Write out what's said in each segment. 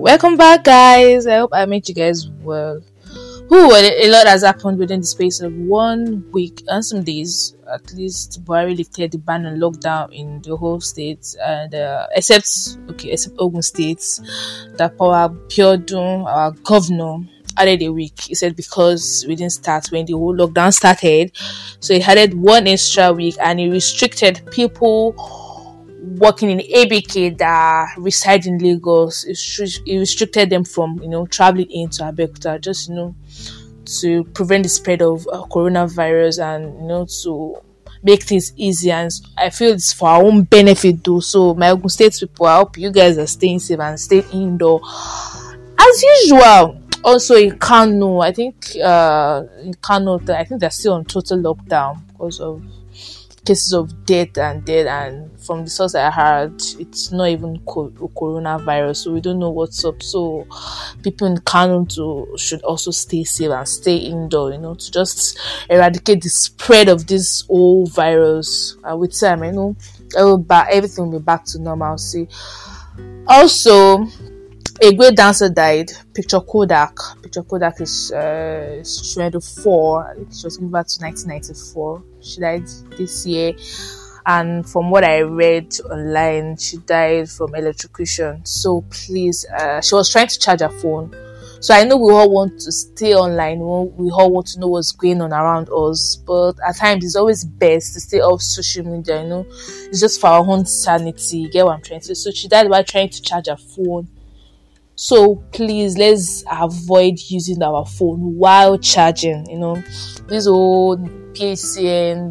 Welcome back, guys. I hope I made you guys well. A lot has happened within the space of 1 week and some days. At least Buhari lifted the ban on lockdown in the whole state, and except Ogun State, that Power Biodun, our governor, added a week. He said because we didn't start when the whole lockdown started, so he added 1 extra week, and he restricted people working in ABK that reside in Lagos. It restricted them from traveling into Abeokuta, just to prevent the spread of coronavirus, and to make things easy. And I feel it's for our own benefit though. So my Ogun State people, I hope you guys are staying safe and staying indoor as usual. Also in Kano, I think they're still on total lockdown because of cases of death, and from the source I heard, it's not even coronavirus, so we don't know what's up. So people in Kano should also stay safe and stay indoor, to just eradicate the spread of this old virus. With time, everything will be back to normalcy. Also, a great dancer died, Picture Kodak. Picture Kodak is 24. She was given birth to 1994. She died this year, and from what I read online, she died from electrocution. So please, she was trying to charge her phone. So I know we all want to stay online. We all want to know what's going on around us, but at times it's always best to stay off social media. It's just for our own sanity. You get what I'm trying to say? So she died while trying to charge her phone. So please, let's avoid using our phone while charging. This old PCN.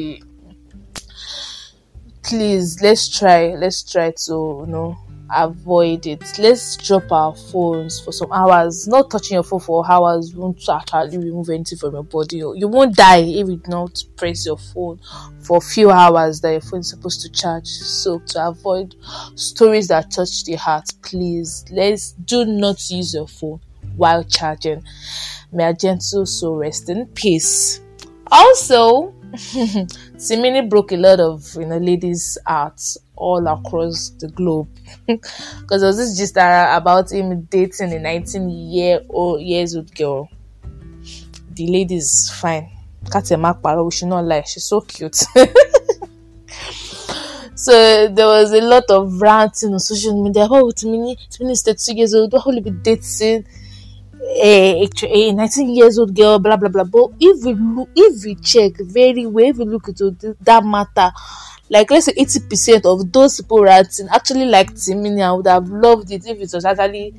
Please, let's try to avoid it. Let's drop our phones for some hours. Not touching your phone for hours won't actually remove anything from your body. You won't die if you don't press your phone for a few hours that your phone is supposed to charge. So to avoid stories that touch the heart, please, do not use your phone while charging. May a gentle soul rest in peace. Also, Timini broke a lot of ladies' hearts all across the globe because there was this gist about him dating a 19-year-old girl. The lady is fine. We should not lie. She's so cute. So there was a lot of ranting on social media. Timini is 32 years old. Why will he be dating a 19 years old girl, blah blah blah? But if we check very well, if we look into that matter, like let's say 80% of those people ranting actually liked Timini. I would have loved it if it was actually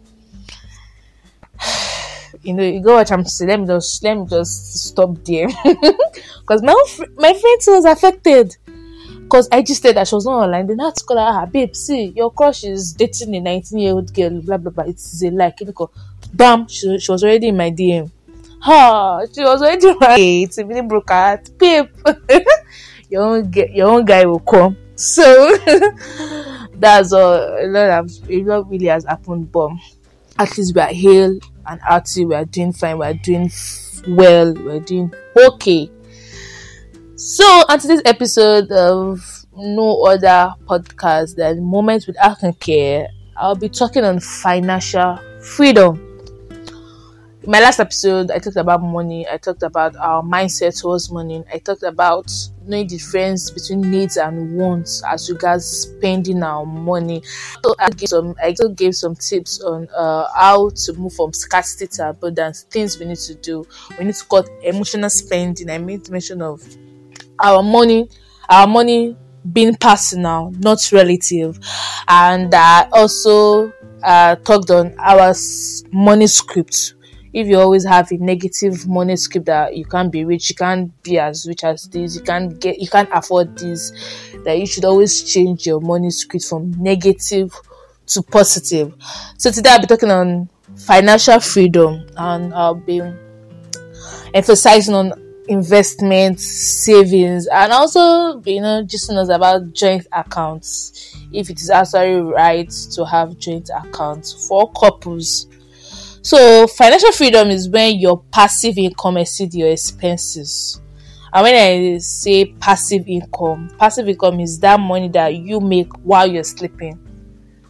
you go what I'm saying. Let me just stop there because my friend was affected because I just said that she was not online. Then I had to call her, babe, see, your crush is dating a 19-year-old girl, blah blah blah. It's a like. Bam, she was already in my DM. She was already right. It's a really broke heart, babe. your own guy will come. So that's all. A lot really has happened, but at least we are healed and healthy. We are doing fine. We are doing well. We are doing okay. So on today's episode of No Other Podcast than Moments with Akanke, I'll be talking on financial freedom. In my last episode, I talked about money. I talked about our mindset towards money. I talked about knowing the difference between needs and wants as regards spending our money. So I also gave some tips on how to move from scarcity to abundance, things we need to do. We need to cut emotional spending. I made mention of our money being personal, not relative. And I also talked on our money script. If you always have a negative money script that you can't be rich, you can't be as rich as this, you can't afford this, that you should always change your money script from negative to positive. So today I'll be talking on financial freedom, and I'll be emphasizing on investment, savings, and also just us about joint accounts, if it is actually right to have joint accounts for couples. So financial freedom is when your passive income exceeds your expenses. And when I say passive income is that money that you make while you're sleeping.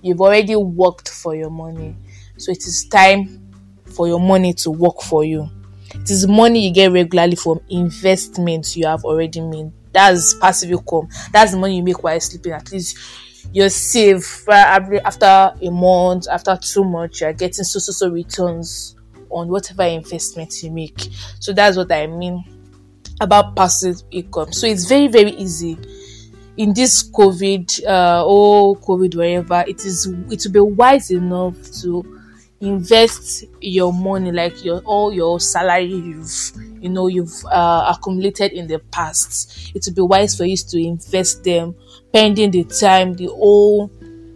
You've already worked for your money. So it is time for your money to work for you. It is money you get regularly from investments you have already made. That's passive income. That's the money you make while sleeping. At least you're safe. After a month, after 2 months, you're getting so returns on whatever investment you make. So that's what I mean about passive income. So it's very, very easy in this COVID wherever it will be wise enough to invest your money, like all your salary you've accumulated in the past. It will be wise for you to invest them pending the time the whole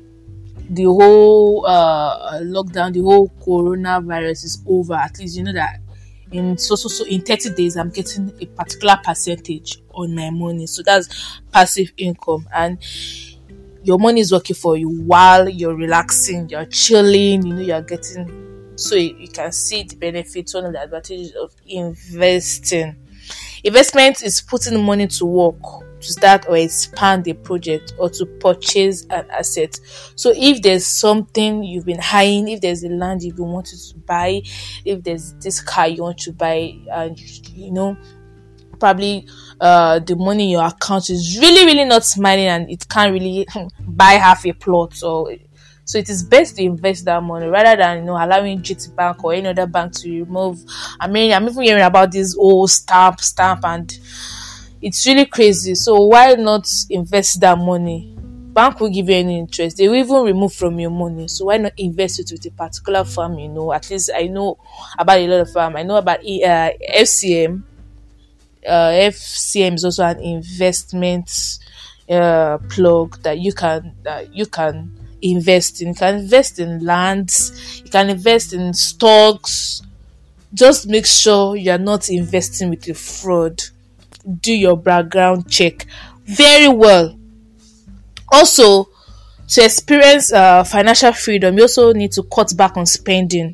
lockdown, the whole coronavirus is over. At least you know that in in 30 days I'm getting a particular percentage on my money. So that's passive income, and your money is working for you while you're relaxing, you're chilling, you're getting. So you can see the benefits, one of the advantages of investing. Investment is putting money to work to start or expand a project or to purchase an asset. So if there's something you've been eyeing, if there's a land you've been wanting to buy, if there's this car you want to buy, and probably the money in your account is really not smiling and it can't really buy half a plot, so it is best to invest that money rather than allowing GT Bank or any other bank to remove. I'm even hearing about this old stamp and it's really crazy. So why not invest that money? Bank will give you any interest. They will even remove from your money. So why not invest it with a particular firm? At least I know about a lot of firm. I know about FCM. FCM is also an investment plug that you can invest in. You can invest in lands. You can invest in stocks. Just make sure you are not investing with a fraud. Do your background check very well. Also, to experience financial freedom, you also need to cut back on spending.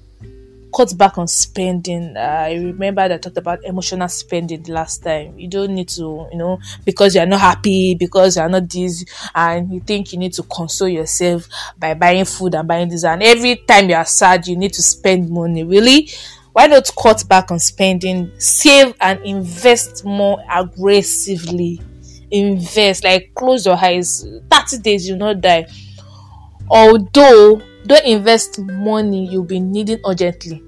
I remember that I talked about emotional spending the last time. You don't need to, because you're not happy, because you're not this, and you think you need to console yourself by buying food and buying this, and every time you're sad, you need to spend money. Really? Why not cut back on spending, save and invest more aggressively? Invest, like close your eyes. 30 days, you'll not die. Although, don't invest money you'll be needing urgently.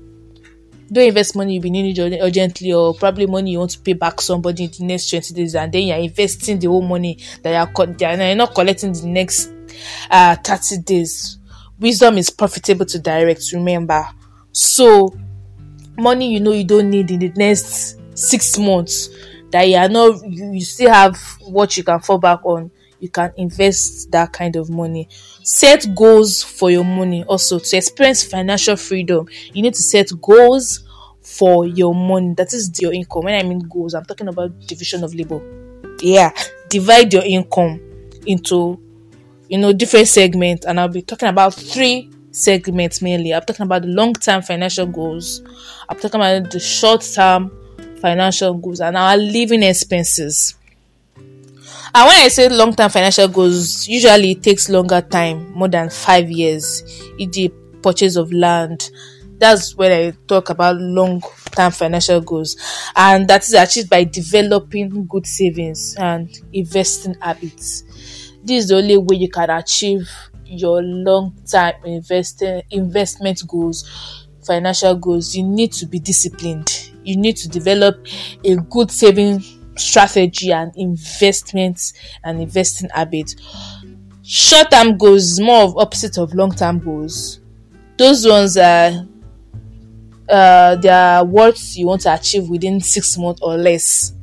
Or probably money you want to pay back somebody in the next 20 days, and then you're investing the whole money that you're not collecting the next 30 days. Wisdom is profitable to direct, remember. So, money you don't need in the next 6 months, that you still have what you can fall back on, you can invest that kind of money. Set goals for your money. Also, to experience financial freedom, you need to set goals for your money. That is your income. When I mean goals, I'm talking about division of labor. Divide your income into different segments, and I'll be talking about 3 segments mainly. I'm talking about the long-term financial goals, I'm talking about the short-term financial goals, and our living expenses. And when I say long-term financial goals, usually it takes longer time, more than 5 years, e.g. purchase of land. That's when I talk about long-term financial goals, and that is achieved by developing good savings and investing habits. This is the only way you can achieve your long-term investment goals, financial goals. You need to be disciplined. You need to develop a good saving strategy and investing habit. Short-term goals is more of opposite of long-term goals. Those ones are they are what you want to achieve within 6 months or less.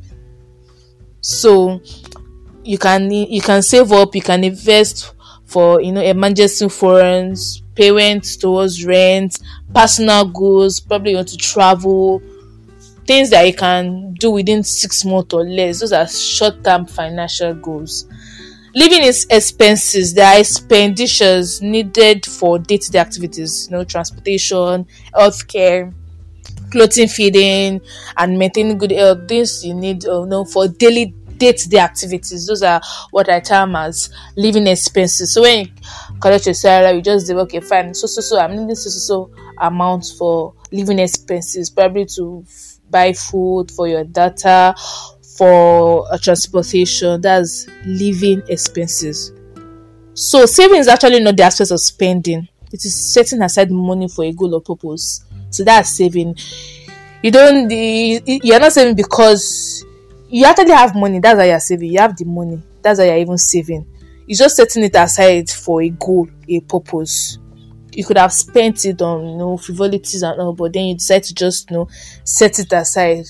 So you can save up, you can invest for emergency funds, payments towards rent, personal goals. Probably you want to travel, things that you can do within 6 months or less. Those are short-term financial goals. Living expenses, there are expenditures needed for day-to-day activities, transportation, healthcare, clothing, feeding, and maintaining good health. Things you need for daily day-to-day activities. Those are what I term as living expenses. So when collect your salary, you just say, okay, fine, so I'm needing so amount for living expenses, probably to buy food, for your data, for transportation. That's living expenses. So saving is actually not the aspect of spending. It is setting aside money for a goal or purpose. So that's saving. You're not saving because you actually have money. That's why you're saving. You have the money. That's why you're even saving. You're just setting it aside for a goal, a purpose. You could have spent it on, frivolities and all, but then you decide to just, set it aside,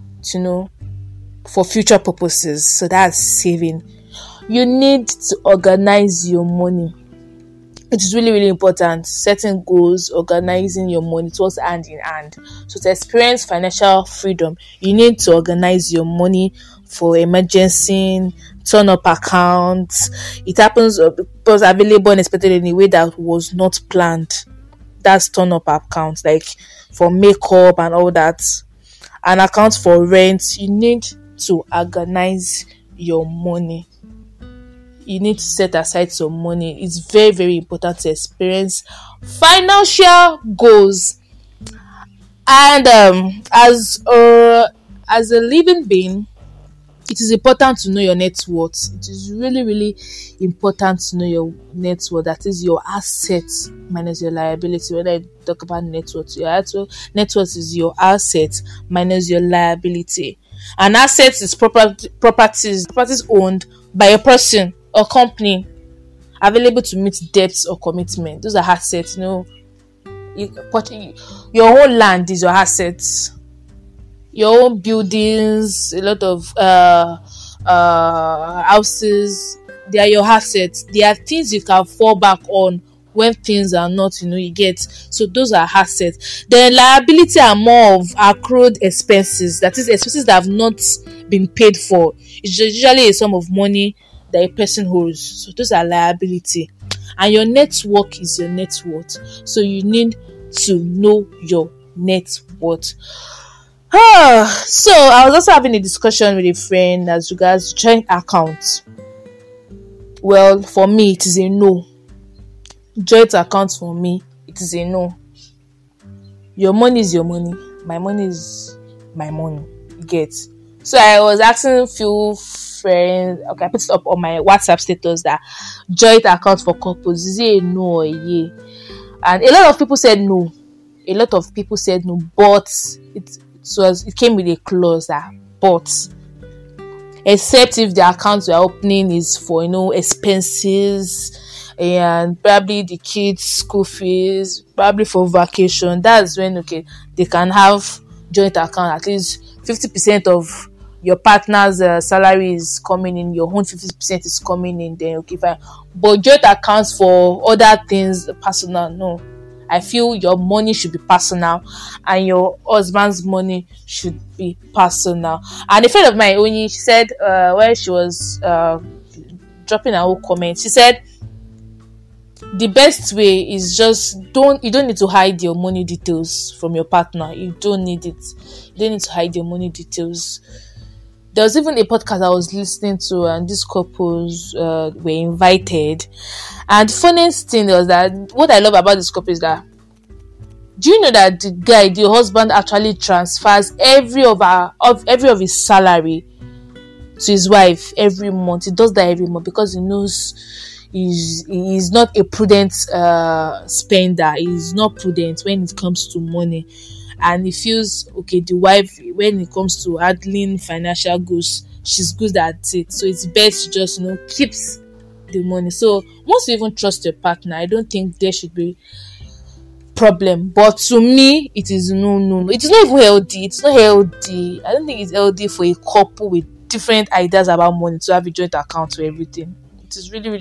for future purposes. So that's saving. You need to organize your money. It is really, really important. Setting goals, organizing your money, it works hand in hand. So to experience financial freedom, you need to organize your money for emergency, turn up accounts. It happens because available unexpected in a way that was not planned. That's turn up accounts, like for makeup and all that. An account for rent. You need to organize your money. You need to set aside some money. It's very, very important to experience financial goals. And as a living being, it is important to know your net worth. It is really, really important to know your net worth. That is your assets minus your liability. When I talk about net worth, net worth is your asset minus your liability. An asset is properties owned by a person or company available to meet debts or commitment. Those are assets. Your whole land is your assets. Your own buildings, a lot of houses, they are your assets. They are things you can fall back on when things are not, you get. So those are assets. The liability are more of accrued expenses. That is expenses that have not been paid for. It's usually a sum of money that a person holds. So those are liability. And your net worth is your net worth. So you need to know your net worth. So I was also having a discussion with a friend as regards joint accounts. Well, for me, it is a no. Joint accounts for me, it is a no. Your money is your money. My money is my money. You get. So I was asking a few friends. Okay, I put it up on my WhatsApp status that joint accounts for couples, is it a no or a yay? And a lot of people said no. But it came with a clause that but except if the account we are opening is for expenses and probably the kids' school fees, probably for vacation. That's when they can have joint account. At least 50% of your partner's salary is coming in, your own 50% is coming in. Then fine. But joint accounts for other things, personal, no. I feel your money should be personal and your husband's money should be personal. And a friend of mine, Oni, she said, when she was dropping her whole comment, she said, the best way is just you don't need to hide your money details from your partner. You don't need it. You don't need to hide your money details. There was even a podcast I was listening to, and these couples were invited. And the funniest thing was that what I love about this couple is that, do you know that the husband actually transfers every of his salary to his wife every month? He does that every month because he knows he's not a prudent spender. He's not prudent when it comes to money. And he feels the wife, when it comes to handling financial goals, she's good at it. So it's best to just keeps the money. So once you even trust your partner, I don't think there should be problem. But to me, it is no. It is not even healthy. It's not healthy. I don't think it's healthy for a couple with different ideas about money to have a joint account for everything. It is really,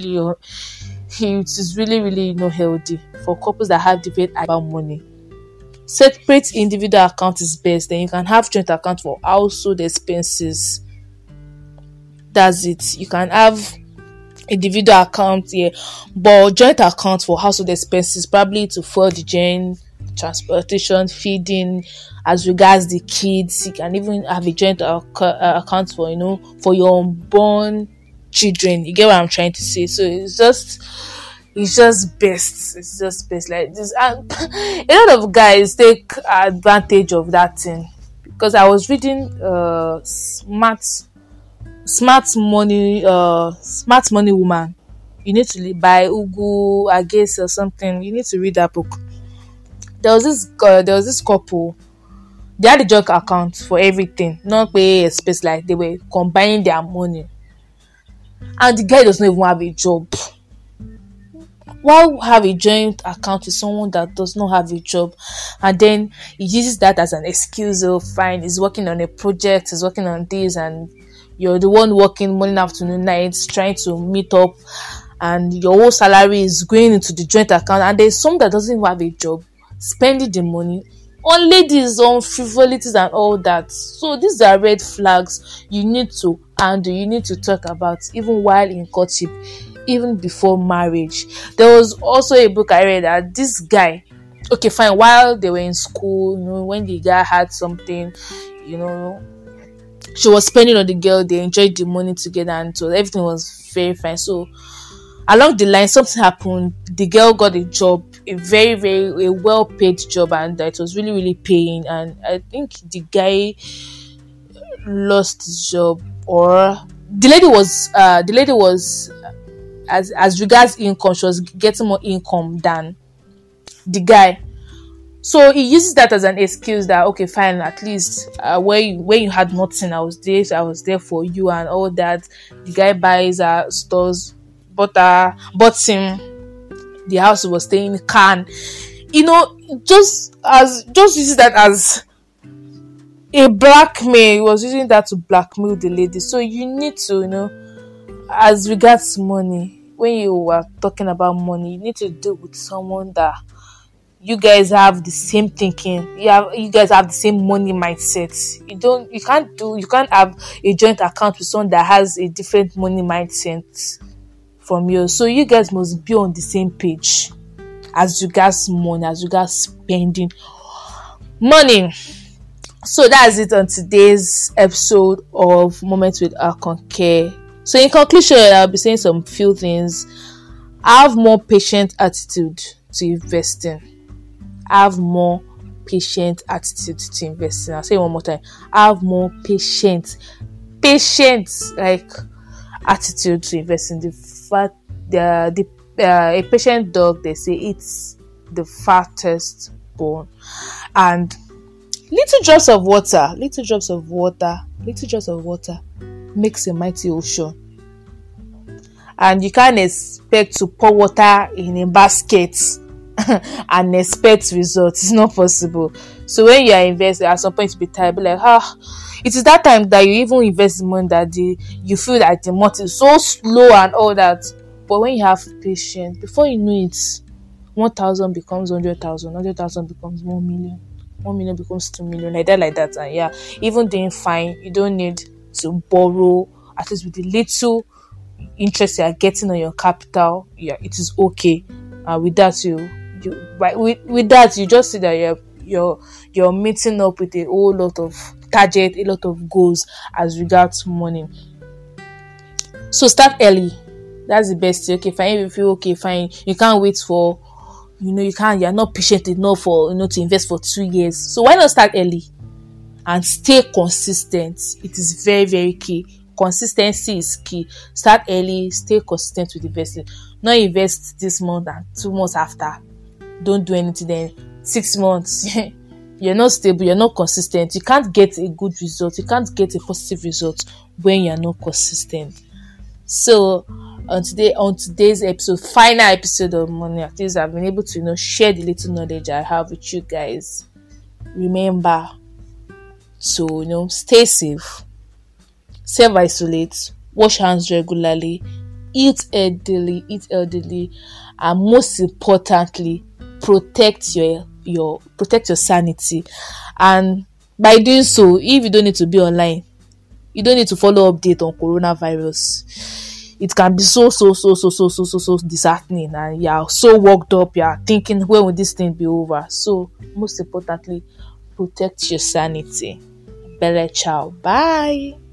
really not healthy for couples that have different ideas about money. Separate individual account is best. Then you can have joint account for household expenses. That's it. You can have individual account here, but joint account for household expenses, probably to fuel the gen, transportation, feeding, as regards the kids. You can even have a joint account for for your unborn children. You get what I'm trying to say? So it's it's just best. It's just best like this. And a lot of guys take advantage of that thing, because I was reading smart money woman. You need to buy Ugu Agesi or something. You need to read that book. There was this couple. They had a joint account for everything, not pay a space, like they were combining their money. And the guy does not even have a job. Why have a joint account with someone that does not have a job? And then he uses that as an excuse. Oh, fine, he's working on a project, he's working on this, and you're the one working morning, afternoon, nights, trying to meet up, and your whole salary is going into the joint account, and there's some that doesn't even have a job, spending the money on ladies, on frivolities and all that. So these are red flags you need to handle, you need to talk about, even while in courtship, even before marriage. There was also a book I read that this guy, okay fine, while they were in school, when the guy had something, she was spending on the girl, they enjoyed the money together, and so everything was very fine. So along the line, something happened. The girl got a job, a very, very well-paid job, and it was really, really paying. And I think the guy lost his job, or the lady was as regards income, she was getting more income than the guy. So he uses that as an excuse that, okay, fine, at least when you had nothing, I was there for you and all that. The guy buys stores, bought him the house he was staying in, can, just uses that as a blackmail. He was using that to blackmail the lady. So you need to, as regards money, when you are talking about money, you need to deal with someone that you guys have the same thinking. You guys have the same money mindset. You can't have a joint account with someone that has a different money mindset from yours. So you guys must be on the same page as regards money, as regards spending money. So that's it on today's episode of Moments with Akonke. So in conclusion, I'll be saying some few things. Have more patient attitude to investing. Have more patient attitude to investing. I'll say it one more time. Have more patient like attitude to investing. A patient dog, they say, it's the fattest bone. And little drops of water makes a mighty ocean. And you can't expect to pour water in a basket and expect results. It's not possible. So when you are investing, at some point you be tired, be like, it is that time that you even invest money that you feel that the month is so slow and all that. But when you have patience, before you know it, 1,000 becomes 100,000, 100,000 becomes 1 million, 1 million becomes 2 million, like that. And yeah, even doing fine, you don't need to borrow. At least with the little interest you are getting on your capital, yeah, it is okay. With that, you just see that you're meeting up with a whole lot of target, a lot of goals as regards money. So start early. That's the best. Okay, fine. If you feel okay, fine. You can't wait for, you're not patient enough for, to invest for 2 years. So why not start early and stay consistent? It is very, very key. Consistency is key. Start early, stay consistent with investing. Not invest this month and 2 months after, don't do anything. Then 6 months, you're not stable, you're not consistent. You can't get a good result. You can't get a positive result when you're not consistent. So on today's episode, final episode of Money, at least I've been able to share the little knowledge I have with you guys. Remember to stay safe, self-isolate, wash hands regularly, eat healthily, and most importantly, protect your sanity. And by doing so, if you don't need to be online, you don't need to follow update on coronavirus. It can be so disheartening, and you're so worked up, you're thinking, when will this thing be over? So most importantly, protect your sanity. Belle ciao. Bye.